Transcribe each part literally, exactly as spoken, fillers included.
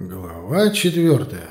Глава четвертая.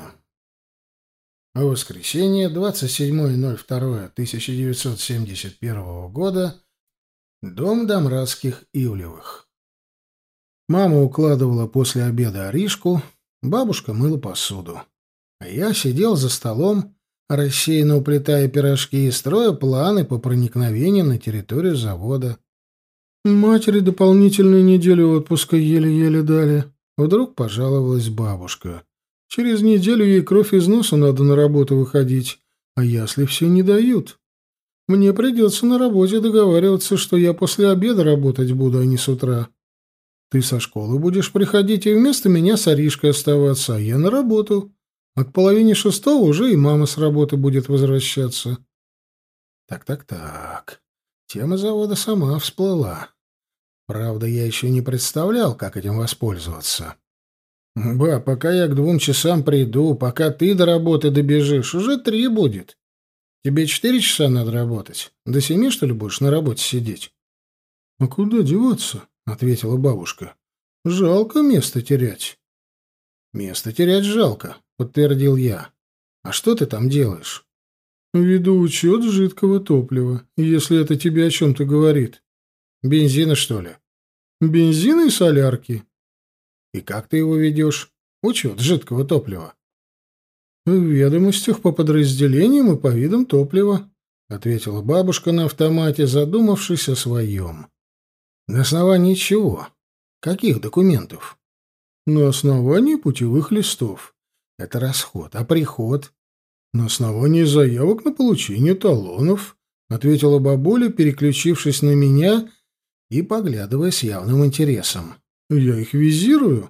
Воскресенье, двадцать седьмое ноль второе тысяча девятьсот семьдесят первого года. Дом Домрадских Ивлевых. Мама укладывала после обеда Аришку, бабушка мыла посуду. А я сидел за столом, рассеянно уплетая пирожки и строя планы по проникновению на территорию завода. Матери дополнительную неделю отпуска еле-еле дали. Вдруг пожаловалась бабушка. Через неделю ей кровь из носа надо на работу выходить, а ясли все не дают. Мне придется на работе договариваться, что я после обеда работать буду, а не с утра. Ты со школы будешь приходить и вместо меня с Аришкой оставаться, а я на работу. А к половине шестого уже и мама с работы будет возвращаться. Так-так-так. Тема завода сама всплыла. Правда, я еще не представлял, как этим воспользоваться. Ба, пока я к двум часам приду, пока ты до работы добежишь, уже три будет. Тебе четыре часа надо работать. До семи, что ли, будешь на работе сидеть? — А куда деваться? — ответила бабушка. — Жалко место терять. — Место терять жалко, — подтвердил я. — А что ты там делаешь? — Веду учет жидкого топлива, если это тебе о чем-то говорит. Бензина, что ли? Бензина и солярки. И как ты его ведешь? Учет жидкого топлива. В ведомостях по подразделениям и по видам топлива, ответила бабушка на автомате, задумавшись о своем. На основании чего? Каких документов? На основании путевых листов. Это расход. А приход? На основании заявок на получение талонов, ответила бабуля, переключившись на меня и поглядывая с явным интересом. «Я их визирую?»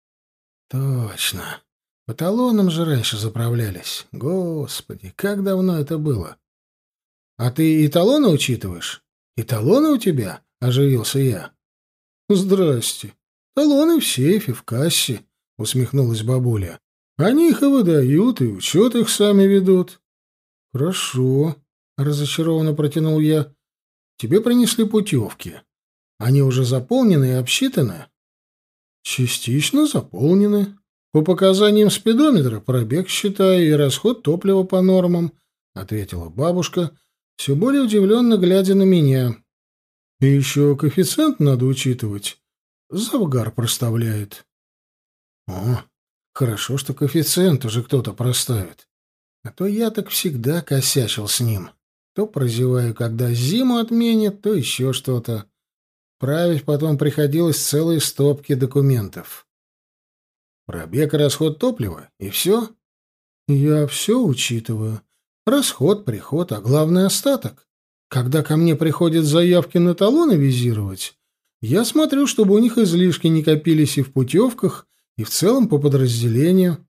«Точно. По талонам же раньше заправлялись. Господи, как давно это было!» «А ты и талоны учитываешь? И талоны у тебя?» — оживился я. «Здрасте. Талоны в сейфе, в кассе», — усмехнулась бабуля. «Они их и выдают, и учет их сами ведут». «Хорошо», — разочарованно протянул я. «Тебе принесли путевки. Они уже заполнены и обсчитаны?» «Частично заполнены. По показаниям спидометра пробег считаю и расход топлива по нормам», — ответила бабушка, все более удивленно глядя на меня. «И еще коэффициент надо учитывать. Завгар проставляет». «О, хорошо, что коэффициент уже кто-то проставит. А то я так всегда косячил с ним. То прозеваю, когда зиму отменят, то еще что-то. Править потом приходилось целые стопки документов. Пробег и расход топлива, и все? Я все учитываю. Расход, приход, а главное остаток. Когда ко мне приходят заявки на талоны визировать, я смотрю, чтобы у них излишки не копились и в путевках, и в целом по подразделению.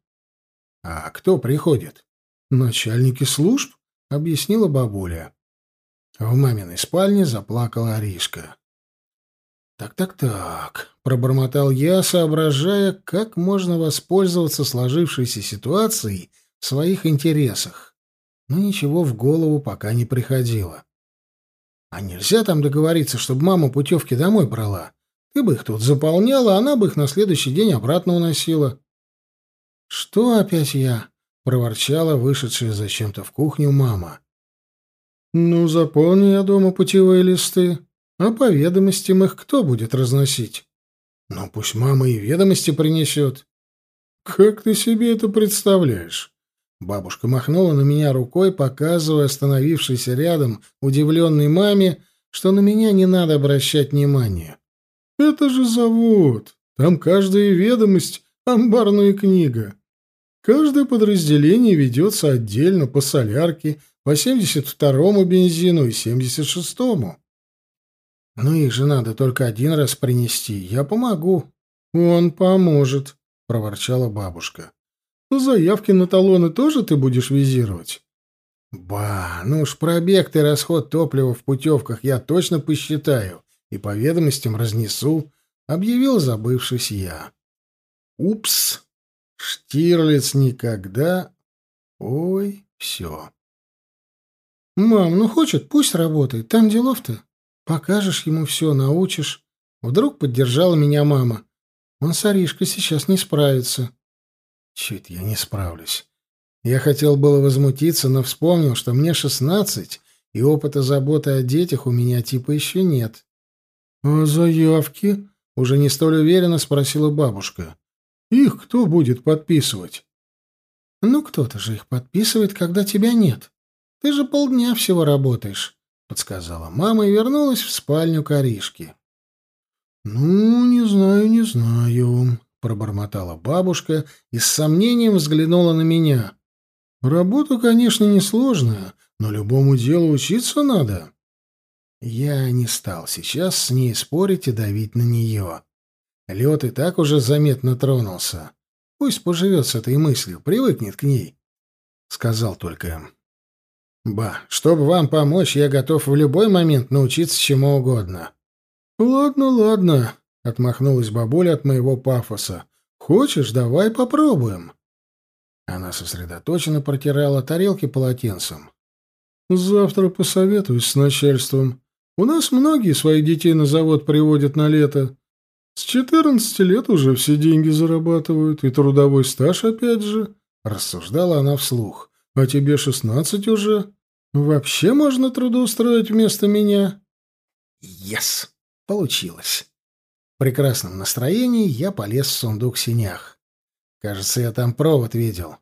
А кто приходит? Начальники служб, объяснила бабуля. В маминой спальне заплакала Аришка. «Так-так-так», — пробормотал я, соображая, как можно воспользоваться сложившейся ситуацией в своих интересах. Но ничего в голову пока не приходило. «А нельзя там договориться, чтобы мама путевки домой брала? Ты бы их тут заполняла, а она бы их на следующий день обратно уносила». «Что опять я?» — проворчала вышедшая зачем-то в кухню мама. «Ну, заполни я дома путевые листы. А по ведомостям их кто будет разносить? Ну, пусть мама и ведомости принесет». «Как ты себе это представляешь?» Бабушка махнула на меня рукой, показывая остановившейся рядом удивленной маме, что на меня не надо обращать внимания. «Это же завод. Там каждая ведомость — амбарная книга. Каждое подразделение ведется отдельно по солярке, по семьдесят второму бензину и семьдесят шестому. Ну, их же надо только один раз принести. Я помогу». «Он поможет», — проворчала бабушка. «Заявки на талоны тоже ты будешь визировать?» «Ба, ну уж пробег ты расход топлива в путевках я точно посчитаю и по ведомостям разнесу», — объявил забывшись я. «Упс, Штирлиц никогда...» Ой, все. «Мам, ну хочет, пусть работает. Там делов-то. Покажешь ему все, научишь». Вдруг поддержала меня мама. «Он с Аришкой сейчас не справится». Чуть я не справлюсь. Я хотел было возмутиться, но вспомнил, что мне шестнадцать, и опыта заботы о детях у меня типа еще нет. «А заявки?» — уже не столь уверенно спросила бабушка. «Их кто будет подписывать?» «Ну, кто-то же их подписывает, когда тебя нет. Ты же полдня всего работаешь», — подсказала мама и вернулась в спальню к Аришке. «Ну, не знаю, не знаю», — пробормотала бабушка и с сомнением взглянула на меня. «Работа, конечно, несложная, но любому делу учиться надо». Я не стал сейчас с ней спорить и давить на нее. Лед и так уже заметно тронулся. Пусть поживет с этой мыслью, привыкнет к ней. Сказал только: «Ба, чтобы вам помочь, я готов в любой момент научиться чему угодно». «Ладно, ладно», — отмахнулась бабуля от моего пафоса. «Хочешь, давай попробуем». Она сосредоточенно протирала тарелки полотенцем. «Завтра посоветуюсь с начальством. У нас многие своих детей на завод приводят на лето. С четырнадцати лет уже все деньги зарабатывают, и трудовой стаж опять же», — рассуждала она вслух. «А тебе шестнадцать уже. Вообще можно трудоустроить вместо меня?» «Ес! Получилось!» В прекрасном настроении я полез в сундук в сенях. Кажется, я там провод видел.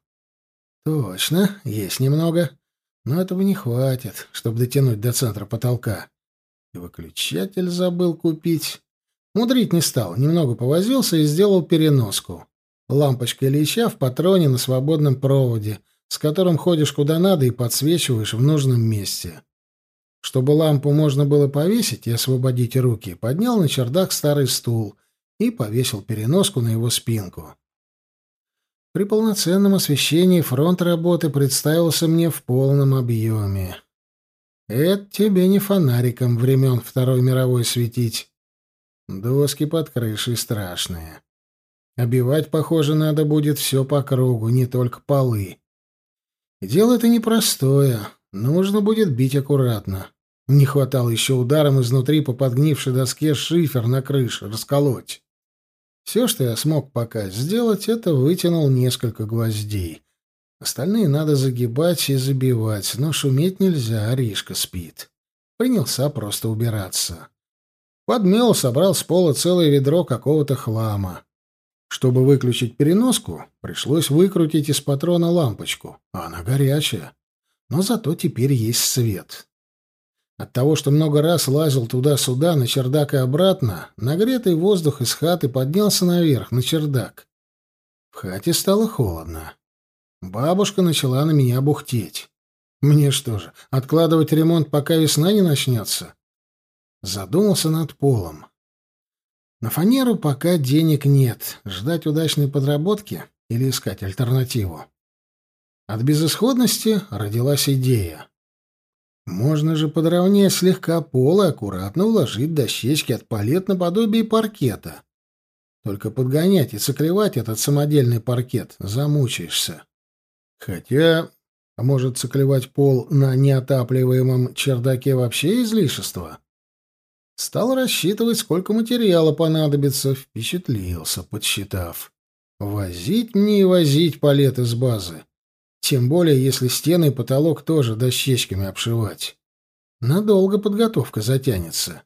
Точно, есть немного. Но этого не хватит, чтобы дотянуть до центра потолка. И выключатель забыл купить. Мудрить не стал, немного повозился и сделал переноску. Лампочка Ильича в патроне на свободном проводе, с которым ходишь куда надо и подсвечиваешь в нужном месте. Чтобы лампу можно было повесить и освободить руки, поднял на чердак старый стул и повесил переноску на его спинку. При полноценном освещении фронт работы представился мне в полном объеме. Это тебе не фонариком времен Второй мировой светить. Доски под крышей страшные. Обивать, похоже, надо будет все по кругу, не только полы. И дело это непростое. Нужно будет бить аккуратно. Не хватало еще ударом изнутри по подгнившей доске шифер на крыше расколоть. Все, что я смог пока сделать, это вытянул несколько гвоздей. Остальные надо загибать и забивать, но шуметь нельзя, Аришка спит. Принялся просто убираться. Подмел, собрал с пола целое ведро какого-то хлама. Чтобы выключить переноску, пришлось выкрутить из патрона лампочку, а она горячая. Но зато теперь есть свет. От того, что много раз лазил туда-сюда, на чердак и обратно, нагретый воздух из хаты поднялся наверх, на чердак. В хате стало холодно. Бабушка начала на меня бухтеть. Мне что же, откладывать ремонт, пока весна не начнется? Задумался над полом. На фанеру пока денег нет. Ждать удачной подработки или искать альтернативу? От безысходности родилась идея. Можно же подровнять слегка пол и аккуратно уложить дощечки от палет наподобие паркета. Только подгонять и циклевать этот самодельный паркет замучаешься. Хотя, а может, циклевать пол на неотапливаемом чердаке вообще излишество? Стал рассчитывать, сколько материала понадобится, впечатлился, подсчитав. Возить мне и возить палеты с базы. Тем более, если стены и потолок тоже дощечками обшивать. Надолго подготовка затянется.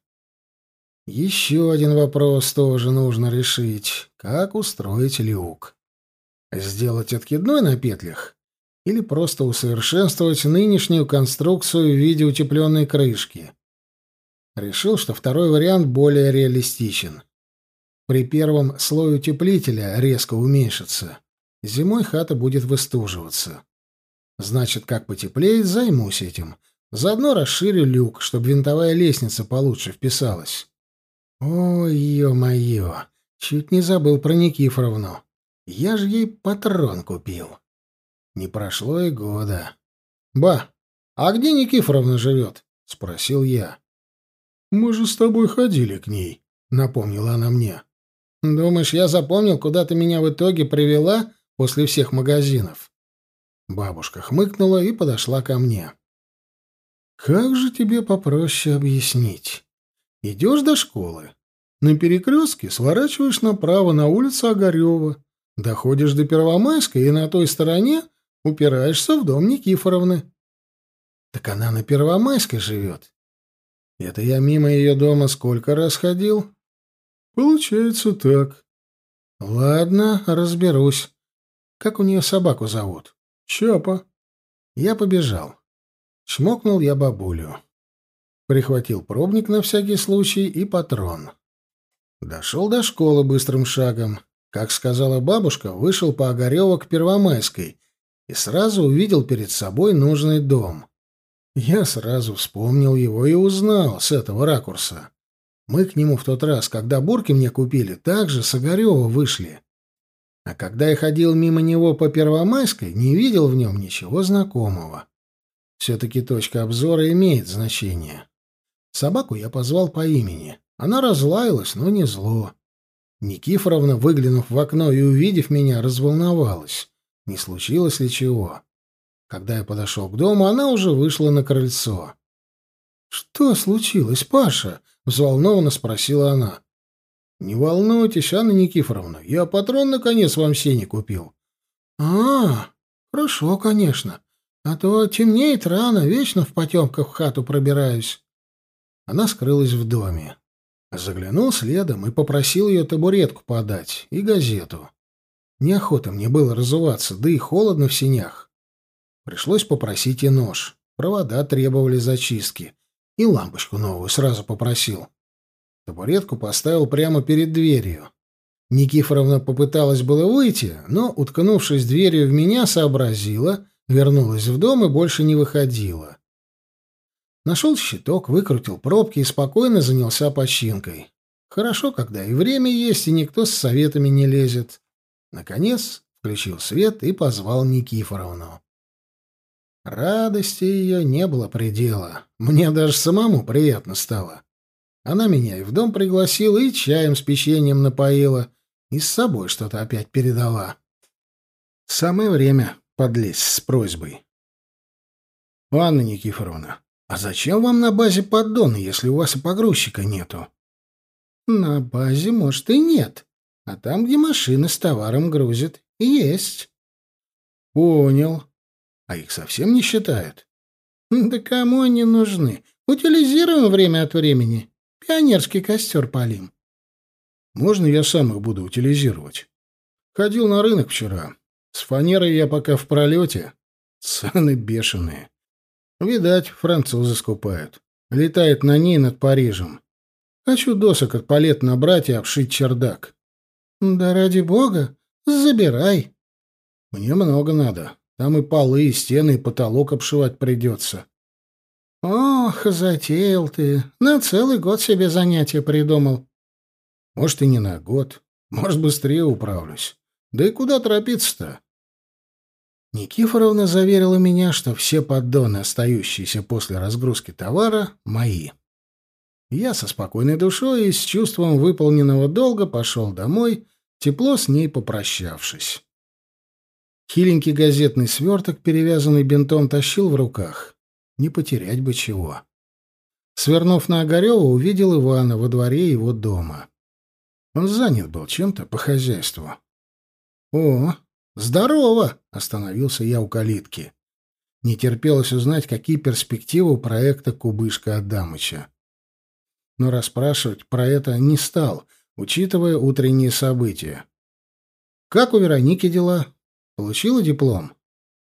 Еще один вопрос тоже нужно решить. Как устроить люк? Сделать откидной на петлях? Или просто усовершенствовать нынешнюю конструкцию в виде утепленной крышки? Решил, что второй вариант более реалистичен. При первом слой утеплителя резко уменьшится. Зимой хата будет выстуживаться. Значит, как потеплеет, займусь этим. Заодно расширю люк, чтобы винтовая лестница получше вписалась. Ой, ё-моё, чуть не забыл про Никифоровну. Я же ей патрон купил. Не прошло и года. «Ба, а где Никифоровна живет?» — спросил я. «Мы же с тобой ходили к ней», — напомнила она мне. «Думаешь, я запомнил, куда ты меня в итоге привела после всех магазинов?» Бабушка хмыкнула и подошла ко мне. «Как же тебе попроще объяснить? Идешь до школы. На перекрестке сворачиваешь направо на улицу Огарева. Доходишь до Первомайской и на той стороне упираешься в дом Никифоровны. Так она на Первомайской живет. Это я мимо ее дома сколько раз ходил? Получается так. Ладно, разберусь. Как у нее собаку зовут? Чапа. Я побежал. Чмокнул я бабулю. Прихватил пробник на всякий случай и патрон. Дошел до школы быстрым шагом. Как сказала бабушка, вышел по Огарева к Первомайской и сразу увидел перед собой нужный дом. Я сразу вспомнил его и узнал с этого ракурса. Мы к нему в тот раз, когда бурки мне купили, также с Огарева вышли. А когда я ходил мимо него по Первомайской, не видел в нем ничего знакомого. Все-таки точка обзора имеет значение. Собаку я позвал по имени. Она разлаялась, но не зло. Никифоровна, выглянув в окно и увидев меня, разволновалась. Не случилось ли чего? Когда я подошел к дому, она уже вышла на крыльцо. «Что случилось, Паша?» — взволнованно спросила она. «Не волнуйтесь, Анна Никифоровна, я патрон наконец вам сене купил». «А, хорошо, конечно. А то темнеет рано, вечно в потемках в хату пробираюсь». Она скрылась в доме. Заглянул следом и попросил ее табуретку подать и газету. Неохота мне было разуваться, да и холодно в сенях. Пришлось попросить и нож. Провода требовали зачистки. И лампочку новую сразу попросил. Табуретку поставил прямо перед дверью. Никифоровна попыталась было выйти, но, уткнувшись дверью в меня, сообразила, вернулась в дом и больше не выходила. Нашел щиток, выкрутил пробки и спокойно занялся починкой. Хорошо, когда и время есть, и никто с советами не лезет. Наконец включил свет и позвал Никифоровну. Радости ее не было предела. Мне даже самому приятно стало. Она меня и в дом пригласила, и чаем с печеньем напоила, и с собой что-то опять передала. Самое время подлезть с просьбой. — Анна Никифоровна, а зачем вам на базе поддоны, если у вас и погрузчика нету? — На базе, может, и нет. А там, где машина с товаром грузит, есть. — Понял. А их совсем не считают? — Да кому они нужны? Утилизируем время от времени. Пионерский костер палим. — Можно я сам их буду утилизировать? Ходил на рынок вчера. С фанерой я пока в пролете. Цены бешеные. Видать, французы скупают. Летает на ней над Парижем. Хочу досок от палет набрать и обшить чердак. — Да ради бога, забирай. — Мне много надо. Там и полы, и стены, и потолок обшивать придется. — Ох, затеял ты. На целый год себе занятие придумал. — Может, и не на год. Может, быстрее управлюсь. Да и куда торопиться-то? Никифоровна заверила меня, что все поддоны, остающиеся после разгрузки товара, мои. Я со спокойной душой и с чувством выполненного долга пошел домой, тепло с ней попрощавшись. Хиленький газетный сверток, перевязанный бинтом, тащил в руках. Не потерять бы чего. Свернув на Огарева, увидел Ивана во дворе его дома. Он занят был чем-то по хозяйству. — О, здорово! — остановился я у калитки. Не терпелось узнать, какие перспективы у проекта Кубышка Адамыча. Но расспрашивать про это не стал, учитывая утренние события. — Как у Вероники дела? Получила диплом?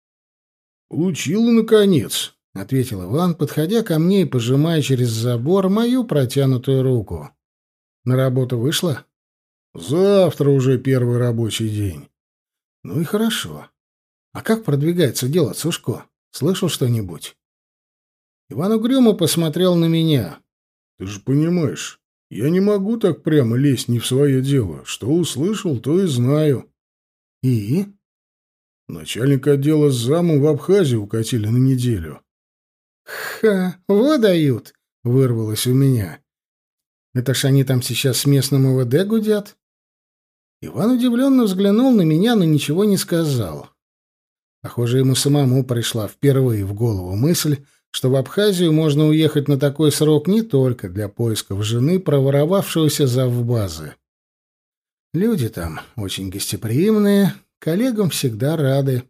— Получила, наконец, — ответил Иван, подходя ко мне и пожимая через забор мою протянутую руку. — На работу вышла? — Завтра уже первый рабочий день. — Ну и хорошо. А как продвигается дело, Сушко? Слышал что-нибудь? Иван угрюмо посмотрел на меня. — Ты же понимаешь, я не могу так прямо лезть не в свое дело. Что услышал, то и знаю. — И? Начальник отдела с замом в Абхазию укатили на неделю. — Ха, вот дают! — вырвалось у меня. — Это ж они там сейчас с местным МВД гудят? Иван удивленно взглянул на меня, но ничего не сказал. Похоже, ему самому пришла впервые в голову мысль, что в Абхазию можно уехать на такой срок не только для поисков жены проворовавшегося завбазы. Люди там очень гостеприимные, коллегам всегда рады.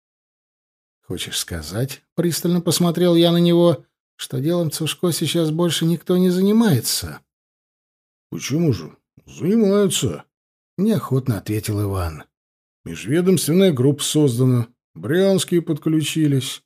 Хочешь сказать, пристально посмотрел я на него, что делом Цушко сейчас больше никто не занимается? Почему же? Занимаются, Неохотно ответил Иван. межведомственная группа создана, брянские подключились.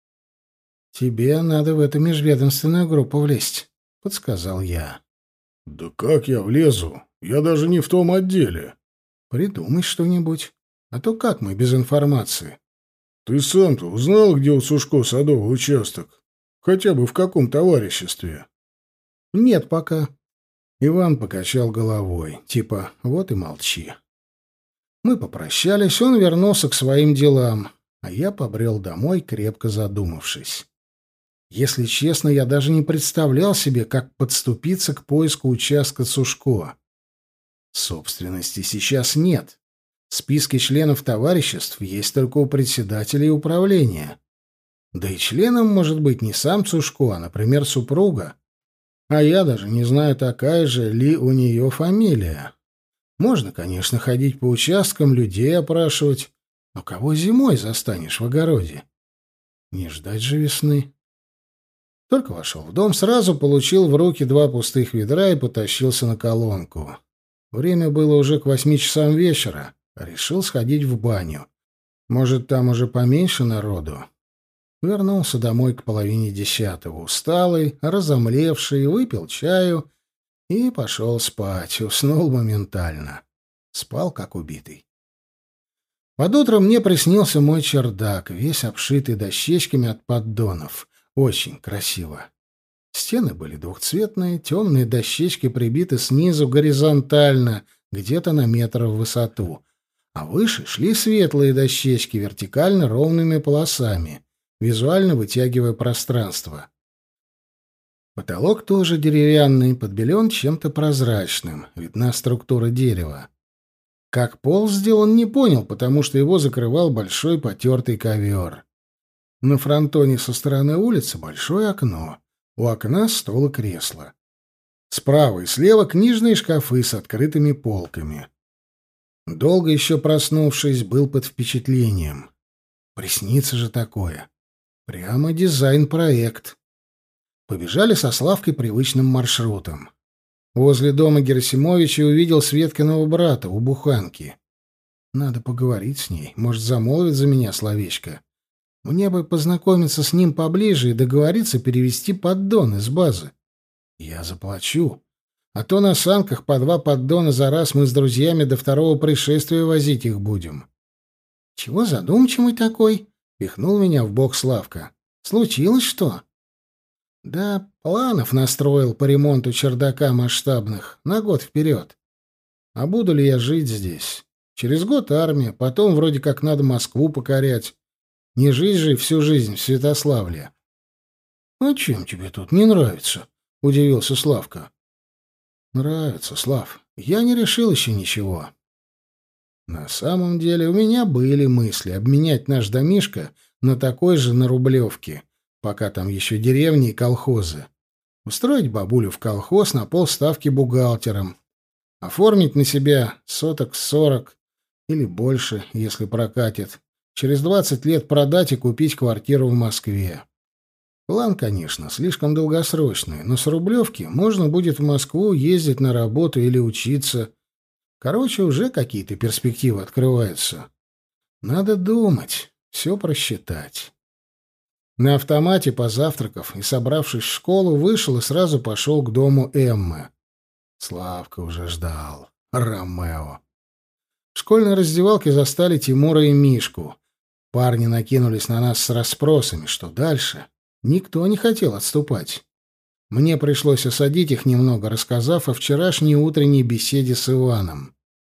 Тебе надо в эту межведомственную группу влезть, подсказал я. Да как я влезу? Я даже не в том отделе. Придумай что-нибудь, а то как мы без информации? Ты сам-то узнал, где у Сушко садовый участок? Хотя бы в каком товариществе? Нет пока. Иван покачал головой, типа «вот и молчи». Мы попрощались, он вернулся к своим делам, а я побрел домой, крепко задумавшись. Если честно, я даже не представлял себе, как подступиться к поиску участка Цушко. Собственности сейчас нет. Списки членов товариществ есть только у председателя и управления. Да и членом может быть не сам Цушко, а, например, супруга. А я даже не знаю, такая же ли у нее фамилия. Можно, конечно, ходить по участкам, людей опрашивать, но кого зимой застанешь в огороде? Не ждать же весны. Только вошел в дом, сразу получил в руки два пустых ведра и потащился на колонку. Время было уже к восьми часам вечера. Решил сходить в баню. Может, там уже поменьше народу. Вернулся домой к половине десятого, усталый, разомлевший, выпил чаю и пошел спать. Уснул моментально. Спал, как убитый. Под утро мне приснился мой чердак, весь обшитый дощечками от поддонов. Очень красиво. Стены были двухцветные, темные дощечки прибиты снизу горизонтально, где-то на метр в высоту, а выше шли светлые дощечки вертикально ровными полосами, визуально вытягивая пространство. Потолок тоже деревянный, подбелен чем-то прозрачным, видна структура дерева. Как пол сделан, не понял, потому что его закрывал большой потертый ковер. На фронтоне со стороны улицы большое окно. У окна стол и кресло. Справа и слева книжные шкафы с открытыми полками. Долго еще проснувшись, был под впечатлением. Приснится же такое. Прямо дизайн-проект. Побежали со Славкой привычным маршрутом. Возле дома Герасимовича увидел Светкиного брата у буханки. Надо поговорить с ней, может, замолвит за меня словечко. Мне бы познакомиться с ним поближе и договориться перевести поддон из базы. Я заплачу. А то на санках по два поддона за раз мы с друзьями до второго пришествия возить их будем. — Чего задумчивый такой? — пихнул меня в бок Славка. — Случилось что? — Да, планов настроил по ремонту чердака масштабных на год вперед. А буду ли я жить здесь? Через год армия, потом вроде как надо Москву покорять. Не жить же всю жизнь в Святославле. — А чем тебе тут не нравится? — удивился Славка. — Нравится, Слав. Я не решил еще ничего. На самом деле у меня были мысли обменять наш домишко на такой же на Рублевке, пока там еще деревни и колхозы. Устроить бабулю в колхоз на полставки бухгалтером. Оформить на себя соток сорок или больше, если прокатит. Через двадцать лет продать и купить квартиру в Москве. План, конечно, слишком долгосрочный, но с Рублевки можно будет в Москву ездить на работу или учиться. Короче, уже какие-то перспективы открываются. Надо думать, все просчитать. На автомате, позавтракав и собравшись в школу, вышел и сразу пошел к дому Эммы. Славка уже ждал. Ромео. В школьной раздевалке застали Тимура и Мишку. Парни накинулись на нас с расспросами, что дальше. Никто не хотел отступать. Мне пришлось осадить их немного, рассказав о вчерашней утренней беседе с Иваном.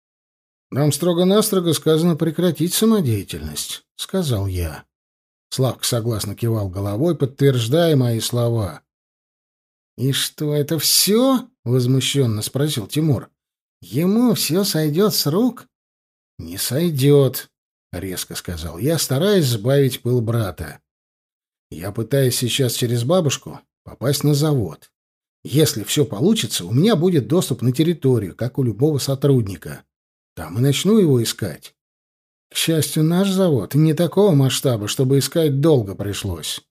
«Нам строго-настрого сказано прекратить самодеятельность», — сказал я. Славка согласно кивал головой, подтверждая мои слова. «И что, это все?» — возмущенно спросил Тимур. «Ему все сойдет с рук?» «Не сойдет», — резко сказал я, стараясь сбавить пыл брата. «Я пытаюсь сейчас через бабушку попасть на завод. Если все получится, у меня будет доступ на территорию, как у любого сотрудника. Там и начну его искать. К счастью, наш завод не такого масштаба, чтобы искать долго пришлось.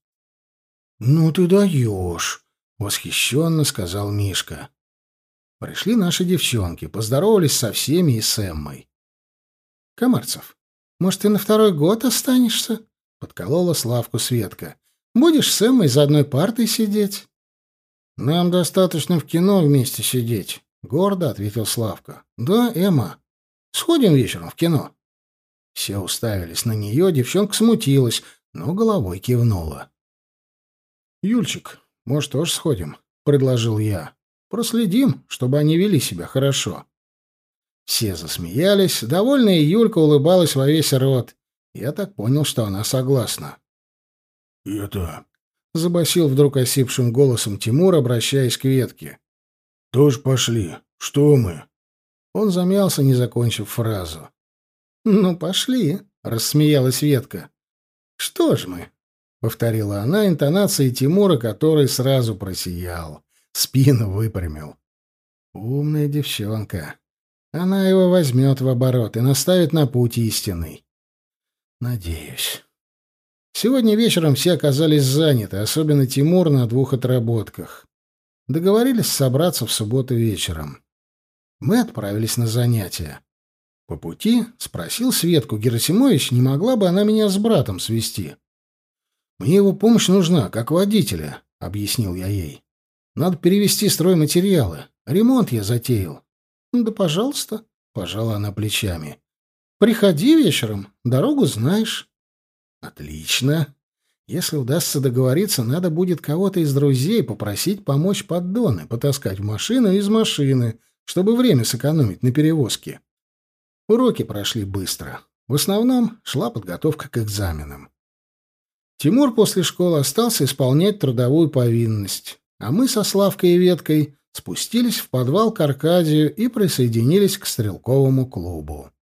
«Ну ты даешь!» — восхищенно сказал Мишка. Пришли наши девчонки, поздоровались со всеми и с Эммой. «Комарцев, может, ты на второй год останешься?» — подколола Славку Светка. «Будешь с Эммой за одной партой сидеть?» «Нам достаточно в кино вместе сидеть», — гордо ответил Славка. «Да, Эмма, сходим вечером в кино». Все уставились на нее, девчонка смутилась, но головой кивнула. «Юльчик, может, тоже сходим?» — предложил я. «Проследим, чтобы они вели себя хорошо». Все засмеялись, довольная Юлька улыбалась во весь рот. Я так понял, что она согласна. «Это...» — забасил вдруг осипшим голосом Тимур, обращаясь к Ветке. «Тоже пошли. Что мы?» Он замялся, не закончив фразу. «Ну, пошли», — рассмеялась Ветка. «Что ж мы?» — повторила она интонацией Тимура, который сразу просиял, спину выпрямил. «Умная девчонка. Она его возьмет в оборот и наставит на путь истинный. Надеюсь». Сегодня вечером все оказались заняты, особенно Тимур на двух отработках. Договорились собраться в субботу вечером. Мы отправились на занятия. По пути спросил Светку Герасимович, не могла бы она меня с братом свести. «Мне его помощь нужна, как водителя», — объяснил я ей. «Надо перевезти стройматериалы. Ремонт я затеял». «Да, пожалуйста», — пожала она плечами. «Приходи вечером, дорогу знаешь». «Отлично. Если удастся договориться, надо будет кого-то из друзей попросить помочь поддоны, потаскать в машину из машины, чтобы время сэкономить на перевозке». Уроки прошли быстро. В основном шла подготовка к экзаменам. Тимур после школы остался исполнять трудовую повинность, а мы со Славкой и Веткой спустились в подвал к Аркадию и присоединились к стрелковому клубу.